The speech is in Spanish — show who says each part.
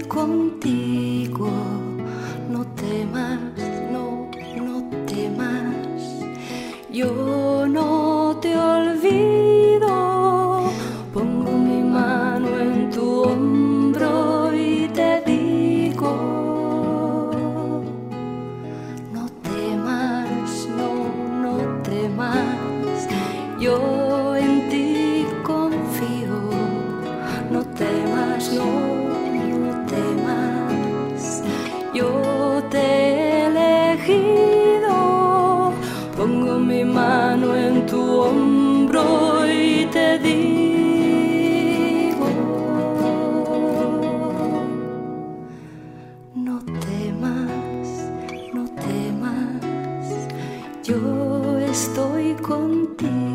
Speaker 1: contigo. No temas, no, no temas. Yo no te olvido. Pongo mi mano en tu hombro y te digo: no temas, no, no temas. Yo en ti confío. No temas, no, no temas. Yo te he elegido. Pongo mi mano en tu hombro y te digo: no temas, no temas. Yo estoy contigo.